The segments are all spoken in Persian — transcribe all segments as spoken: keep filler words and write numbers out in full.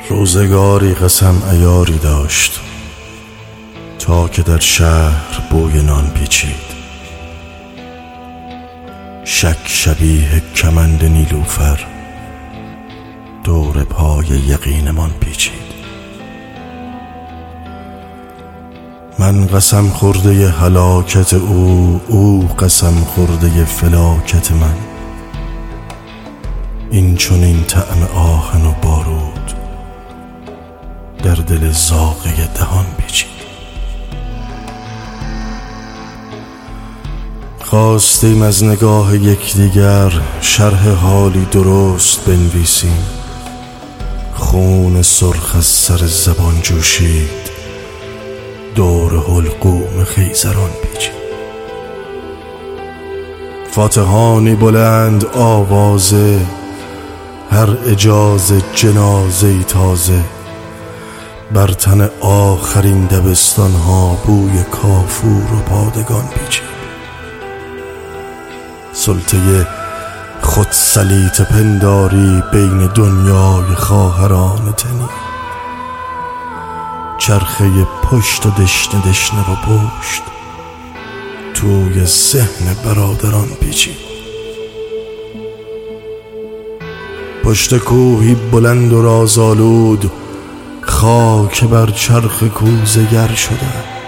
روزگاری قسم عیاری داشت تا که در شهر بوی نان پیچید. شک شبیه کمند نیلوفر دور پای یقینمان پیچید. من قسم خورده هلاکت او، او قسم خورده فلاکت من. این چنین طعم آهن و بارود در دل زاغه دهان پیچید. خواستیم از نگاه یکدیگر شرح حالی درست بنویسیم. خون سرخ از سر زبان جوشید، دور حلقوم خیزران پیچید. فاتحانی بلند آوازه، هر اجازه جنازه‌ای تازه. بر تن آخرین دبستان ها بوی کافور و پادگان پیچید. سلطه خود سلیط پنداری بین دنیای خواهران تنی. چرخه پشت و دشنه دشنه و پشت توی ذهن برادران پیچید. پشت کوهی بلند و رازآلود خاک بر چرخ کوزه‌گر شده.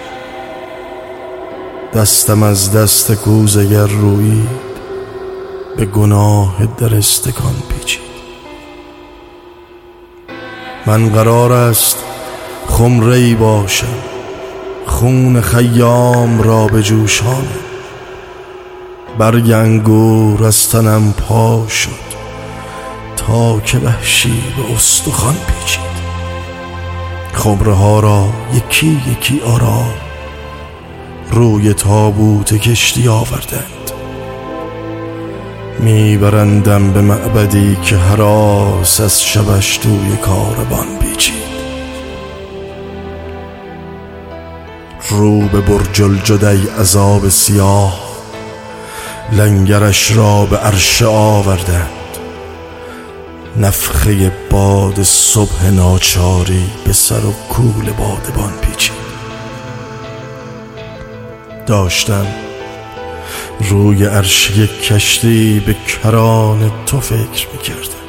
دستم از دست کوزه‌گر رویید، به گناه در استکان پیچید. من قرار است خمره‌ای باشم، خون خیام را به جوشانم. برگ انگور از تنم پا شد تا که وحشی به استخوان پیچید. خمره ها را یکی یکی آرام روی تابوت کشتی آوردند. میبرندم به معبدی که هراس از شبش توی کاروان پیچید. رو به برج الجدی عذاب سیاه، لنگرش را به عرشه آوردند. نفخه باد صبح ناچاری به سر و کول بادبان پیچید. داشتم روی عرشه کشتی به کران تو فکر میکردم.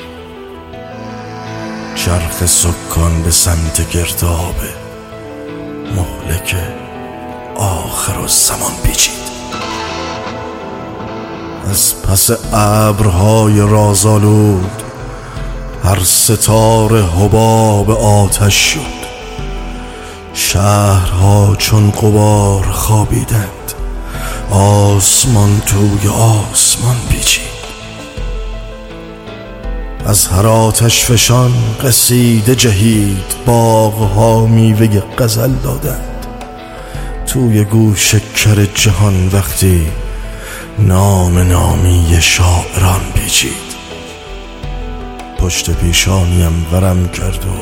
چرخ سکان به سمت گرداب مهلک آخر الزمان پیچید. از پس ابرهای رازآلود هر ستاره حباب آتش شد. شهرها چون غبار خوابیدند، آسمان توی آسمان پیچید. از هر آتش فشان قصیده جهید، باغها میوه غزل دادند. توی گوش کر جهان وقتی نام نامی شاعران پیچید. پشت پیشانیم ورم کرد و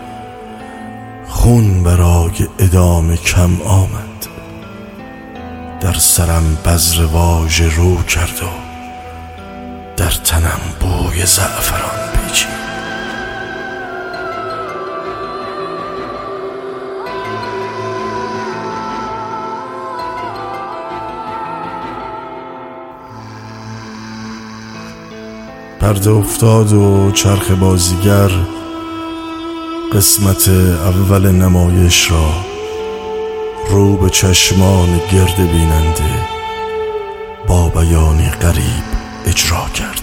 خون برای ادامه کم آمد. در سرم بذر واژه رو کرد و در تنم بوی زعفران پیچید. پرده افتاد و چرخ بازیگر قسمت اول نمایش را رو به چشمان گرد بیننده با بیانی غریب اجرا کرد.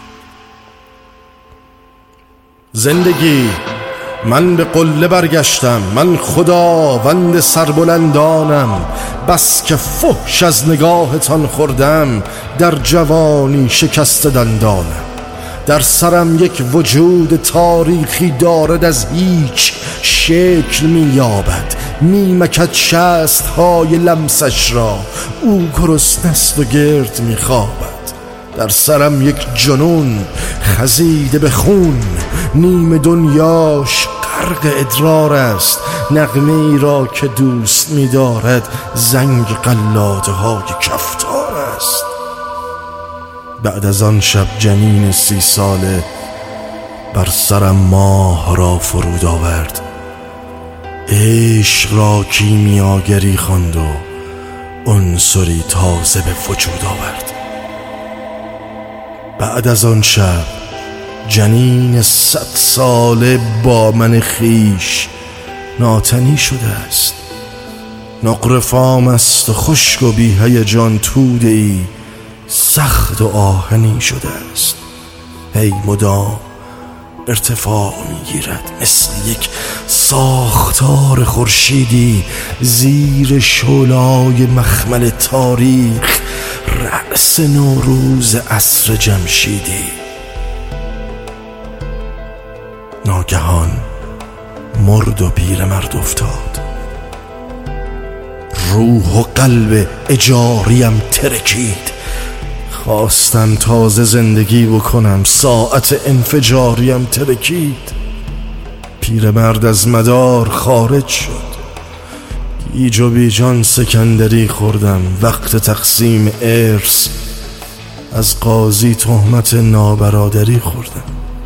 زندگی، من به قله برگشتم، من خداوند سربلندانم. بس که فحش از نگاهتان خوردم، در جوانی شکست دندانم. در سرم یک وجود تاریخی دارد، از هیچ شکل می یابد. می مکد شست های لمسش را، او گرسنه‌ست و گرد می خوابد. در سرم یک جنون خزیده به خون، نیم دنیاش غرق ادرار است. نغمه ای را که دوست می دارد زنگ قلاده های کفتار است. بعد از آن شب جنین سی ساله بر سرم ماه را فرود آورد. عشق را کیمیاگری خواند و عنصری تازه به وجود آورد. بعد از آن شب جنین صد ساله با من خیش ناتنی شده است. نقره فام است و خشک و بی هیجان توده ای سخت و آهنی شده است. هی مدام ارتفاع میگیرد مثل یک ساختار خورشیدی زیر شعله‌های مخمل تاریخ، رأس نوروز عصر جمشیدی. ناگهان مرد و پیرمرد افتاد. روح و قلب اجاریم ترکید. خواستم تازه زندگی بکنم، ساعت انفجاریم ترکید. پیرمرد از مدار خارج شد. گیج و بیجان سکندری خوردم. وقت تقسیم ارث از قاضی تهمت نابرادری خوردم.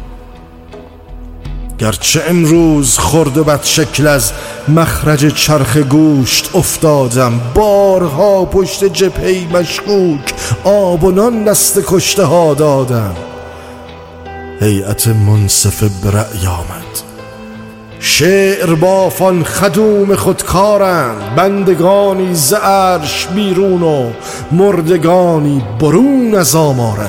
گرچه امروز خرد و بد شکل از مخرج چرخ گوشت افتادم، بارها پشت جبهه‌ای مشکوک آب و نان دست کشته ها دادم. هیئت منصفه به رأی آمد. شعر بافان خدوم خودکارند، بندگانی ز عرش بیرون و مردگانی برون از آمارند.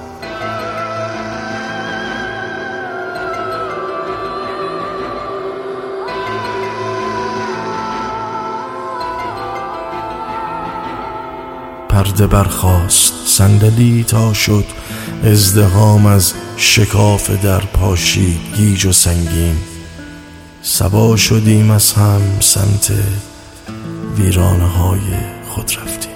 پرده برخاست، صندلی تا شد، ازدحام از شکاف در پاشید گیج و سنگین. صبا شدیم از هم سمت ویرانه های خود رفتیم.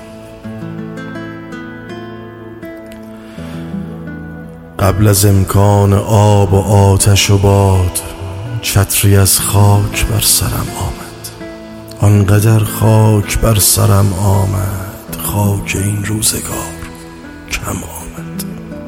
قبل از امکان آب و آتش و باد چتری از خاک بر سرم آمد. آنقدر خاک بر سرم آمد خاک این روزگار کم آمد.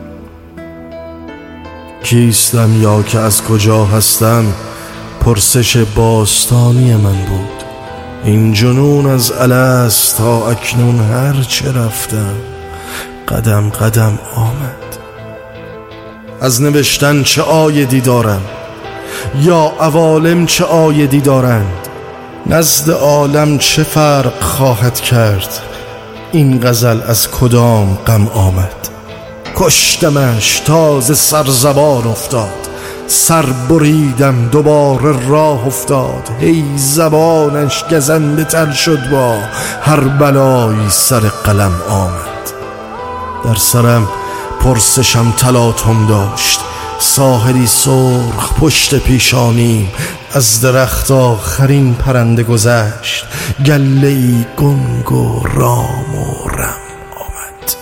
کیستم یا که از کجا هستم پرسش باستانی من بود. این جنون از الست تا اکنون هر چه رفتم قدم قدم آمد. از نوشتن چه عایدی دارم یا عوالم چه عایدی دارند؟ نزد عالم چه فرق خواهد کرد؟ این غزل از کدام غم آمد؟ کشتمش تازه سرزبان افتاد، سر بریدم دوباره راه افتاد. هی زبانش گزنده تر شد با هر بلایی سر قلم آمد. در سرم پرسشم تلاطم داشت، ساحلی سرخ پشت پیشانیم. از درخت آخرین پرنده گذشت، گله‌ای گنگ و رام و رم آمد.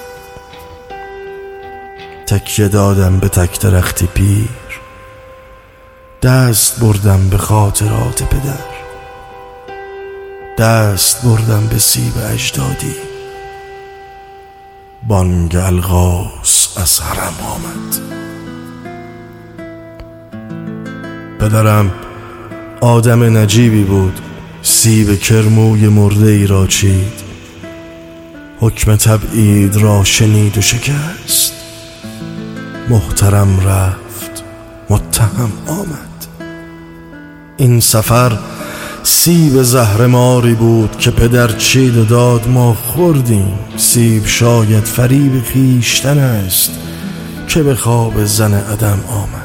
تکیه دادم به تک درختی پیر، دست بردم به خاطرات پدر، دست بردم به سیب اجدادی. بانگ الغاز از حرم آمد. پدرم آدم نجیبی بود، سیب کرموی مرده ای را چید. حکم تبعید را شنید و شکست. محترم رفت، متهم آمد. این سفر سیب زهرماری بود که پدر چید و داد ما خوردیم. سیب شاید فریب خویشتن است که به خواب زن عدم آمد.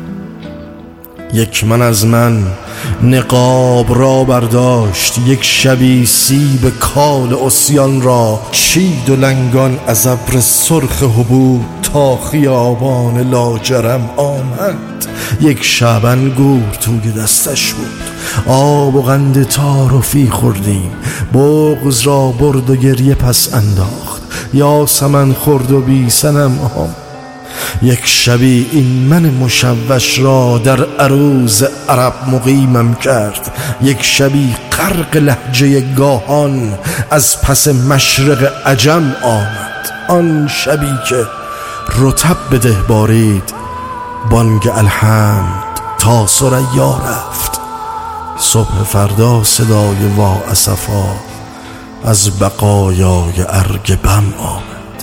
یک من از من نقاب را برداشت، یک شبی سیب کال عصیان را چید و لنگان از ابر سرخ حبوب تا خیابان لاجرم آمد. یک شب انگور توی دستش بود، آب و قند تعارفی خوردیم. بغض را برد و گریه پس انداخت، یاسمن خورد و بی صنم آمد. یک شبی این من مشوش را در عروض عرب مقیمم کرد. یک شبی غرق لهجه گاهان از پس مشرق عجم آمد. آن شبی که رطب به ده بارید، بانگ الحمد تا ثریا رفت. صبح فردا صدای وا اسفا از بقایای ارگ بم آمد.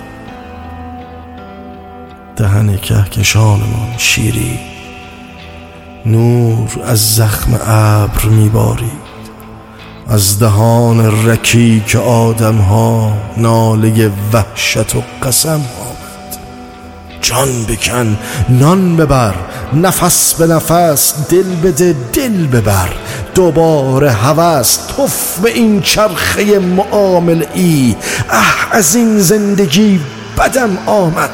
دهن کهکشانمان شیری، نور از زخم ابر میبارید. از دهان رکیک آدمها ناله وحشت و قسم آمد. جان بکن نان ببر، نفس به نفس دل بده دل ببر. دوباره هوس تف به این چرخه معامل ای. اه از این زندگی بدم آمد.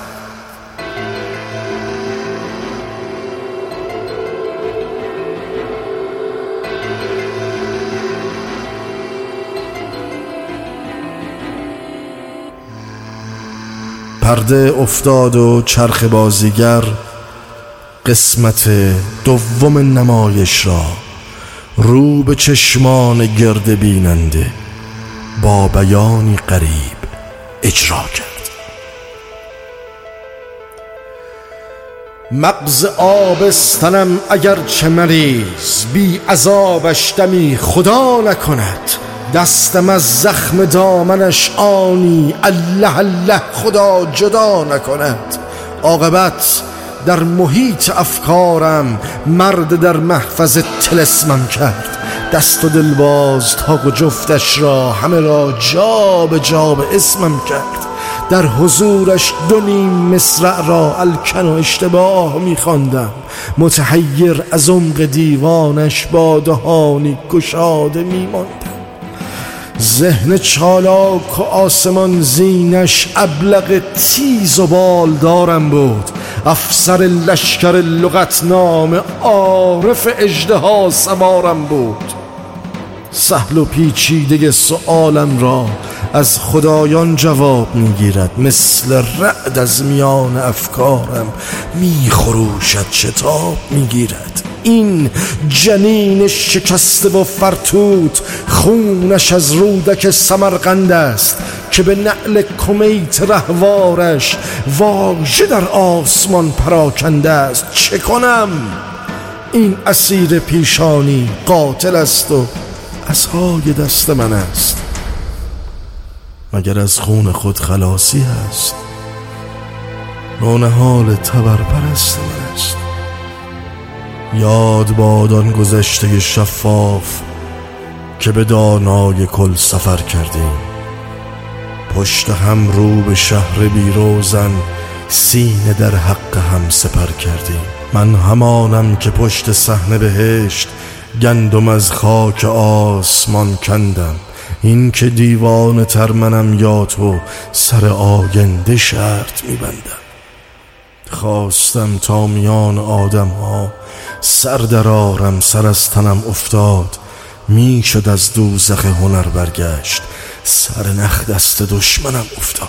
پرده افتاد و چرخ بازیگر قسمت دوم نمایش را رو به چشمان گرد بیننده با بیانی غریب اجرا کرد. مغز آبستنم اگر چه مریض، بی عذابش دمی خدا نکند. دستم از زخم دامنش آنی الله الله خدا جدا نکند. عاقبت در محیط افکارم مرد در محفظ طلسمم کرد. دست و دل باز تاق و جفتش را همه را جا به جا به اسمم کرد. در حضورش دو نیم مصرع را الکن و اشتباه می‌خواندم. متحیر از عمق دیوانش با دهانی گشاده می‌ماندم. ذهن چالاک و آسمان زینش ابلق تیز و بالدارم بود. افسر لشکر لغتنامه عارف اژدها سوارم بود. سهل و پیچیده سؤالم را از خدایان جواب میگیرد. مثل رعد از میان افکارم میخروشد شتاب میگیرد. این جنین شکسته و فرتوت خونش از رودک سمرقند است که به نعل کمیت رهوارش واژه در آسمان پراکنده است. چه کنم؟ این اسیر پیشانی قاتل است و عصای دست من است. مگر از خون خود خلاصی هست؟ نونهال تبرپرست من است. یاد باد آن گذشته شفاف که به دانای کل سفر کردیم. پشت هم رو به شهر بیروزن سینه در حق هم سپر کردیم. من همانم که پشت صحنه بهشت گندم از خاک آسمان کندم. این که دیوانه تر منم یا تو سر آینده شرط میبندم. خواستم تا میان آدم ها سر درارم، سر از تنم افتاد. میشد از دوزخ هنر برگشت، سر نخ دست دشمنم افتاد.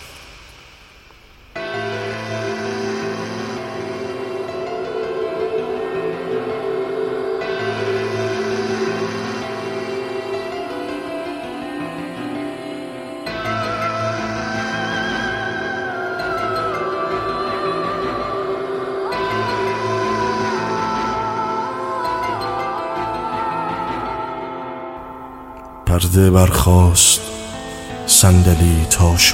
پرده برخاست، صندلی تا شد.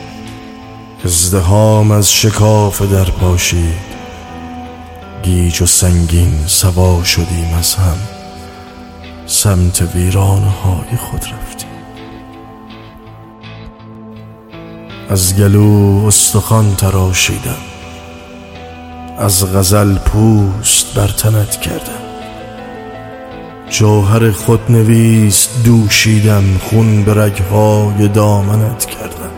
ازدحام از شکاف در پاشید. گیج و سنگین سوا شدیم از هم، سمت ویرانه های خود رفتیم. از گلو استخوان تراشیدم، از غزل پوست بر تنت کردم. جوهر خود نویس دوشیدم، خون به رگهای دامنت کردم.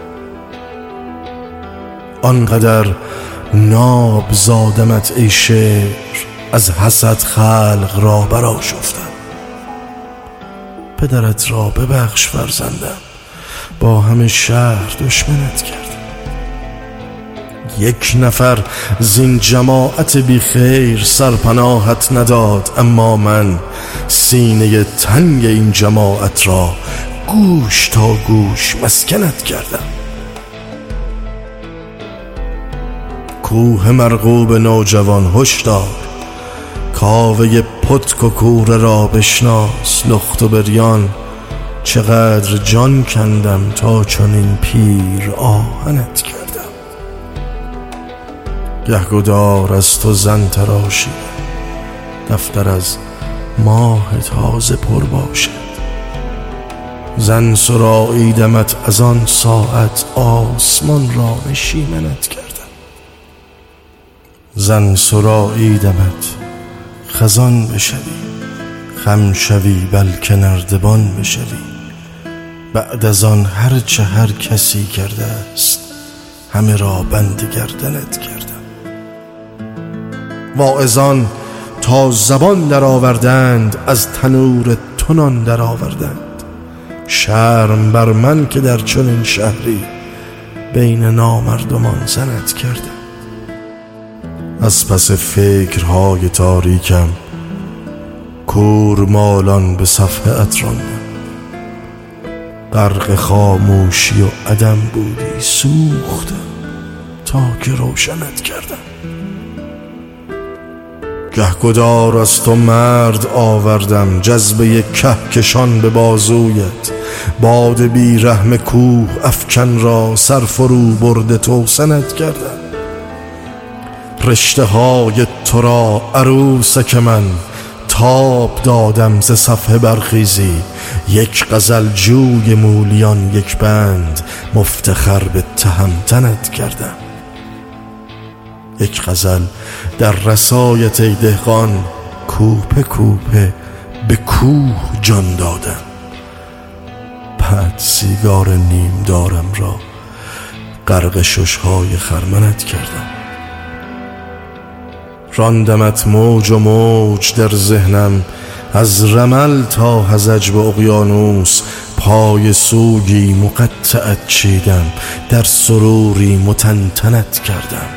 آنقدر ناب زادمت ای شعر، از حسد خلق را برآشفتم. پدرت را ببخش فرزندم، با همه شهر دشمنت کردم. یک نفر زین جماعت بی خیر سرپناهت نداد، اما من سینه تنگ این جماعت را گوش تا گوش مسکنت کردم. کوه مرغوب نوجوان هشدار، کاوه پتک و کوره را بشناس. لخت و بریان چقدر جان کندم تا چنین پیر آهنت کردم. گهگدار از تو زن تراشیدم، دفتر از ماه تازه پر باشد. زن سراییدمت از آن ساعت، آسمان را نشیمنت کردم. زن سراییدمت خزان بشوی، خم شوی بلکه نردبان بشوی. بعد از آن هر چه هر کسی کرده است، همه را بند گردنت کردم. واعظان تا زبان در آوردند، از تنور تو نان در آوردند. شرم بر من که در چنین شهری، بین نامردمان زنت کردم. از پس فکرهای تاریکم، کور مالان به صفحه ات راندم. غرق خاموشی و عدم بودی، سوختم تا که روشنت کردم. گهگدار از تو مرد آوردم، جذبه کهکشان به بازویت. باد بی رحم کوه افکن را، سر فرو برده توسنت کردم. رشته های تو را عروسک من، تاب دادم ز صفحه برخیزی. یک غزل جوی مولیان یک بند، مفتخر به تهمتنت کردم. یک غزل در رسایت ای دهقان، کوپه کوپه به کوه جان دادم. بعد سیگار نیم دارم را، غرق ششهای خرمنت کردم. راندمت موج و موج در ذهنم، از رمل تا هزج به اقیانوس. پای سوگی مقطعت چیدم، در سروری متنتنت کردم.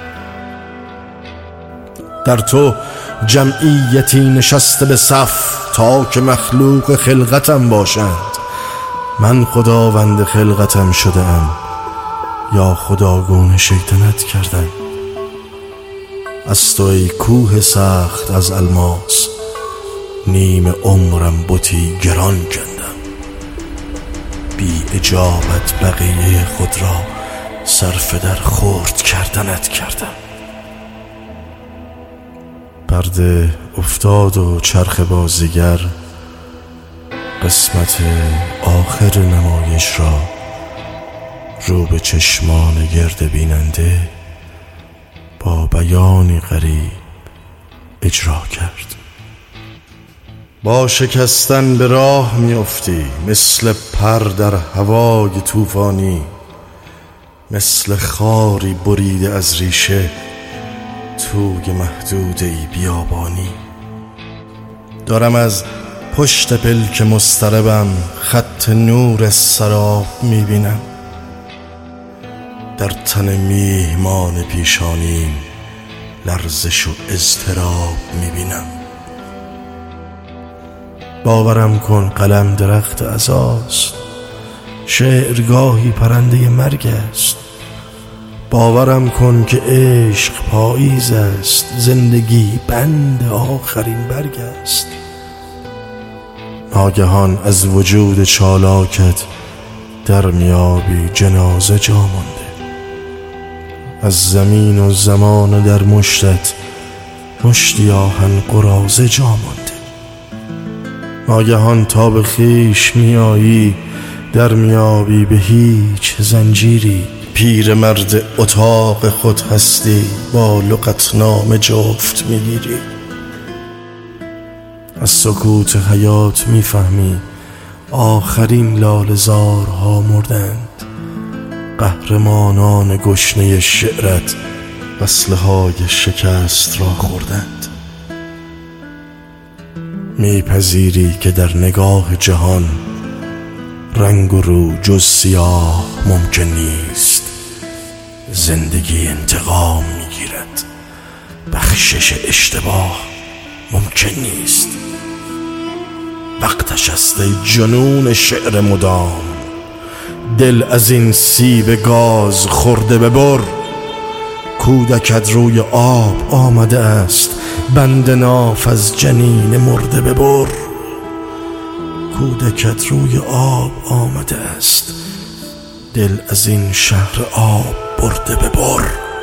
در تو جمعیتی نشسته به صف، تا که مخلوق خلقتم باشند. من خداوند خلقتم شده ام، یا خداگونه شیطنت کردم. از تو ای کوه سخت از الماس، نیم عمرم بتی گران کندم. بی اجابت بقیه خود را، صرف در خرد کردنت کردم. پرده افتاد و چرخ بازیگر، قسمت آخر نمایش را رو به چشمان گرد بیننده با بیانی غریب اجرا کرد. با شکستن به راه می افتی، مثل پر در هوای طوفانی. مثل خاری بریده از ریشه، توی محدوده بیابانی. دارم از پشت پلک مضطربم، خط نور سراب می بینم. در تن میهمان پیشانیم، لرزش و اضطراب می بینم. باورم کن قلم درخت عزاست، شعرگاهی پرنده مرگ است. باورم کن که عشق پاییز است، زندگی بند آخرین برگ است. ناگهان از وجود چالاکت، در میابی جنازه جا مانده. از زمین و زمان در مشتت، مشتی آهن قراضه جا مانده. ناگهان تا به خویش میایی، در میابی به هیچ زنجیری. پیر مرد اتاق خود هستی، با لغتنامه جفت میگیری. از سکوت حیات میفهمی، آخرین لاله‌زارها مردند. قهرمانان گشنه شعرت، وصله های شکست را خوردند. میپذیری که در نگاه جهان، رنگ و رو جز سیاه ممکن نیست. زندگی انتقام میگیرد، بخشش اشتباه ممکن نیست. وقتش است ای جنون شعر مدام، دل از این سیب گاز خورده ببر. کودکت روی آب آمده است، بند ناف از جنین مرده ببر. کودکت روی آب آمده است، دل از این شهر آب برده ببر.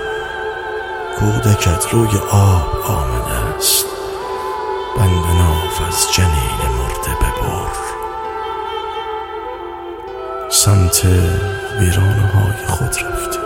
کودکت روی آب آمده است، بند ناف از جنین مرده ببر. سمت ویرانه های خود رفتی.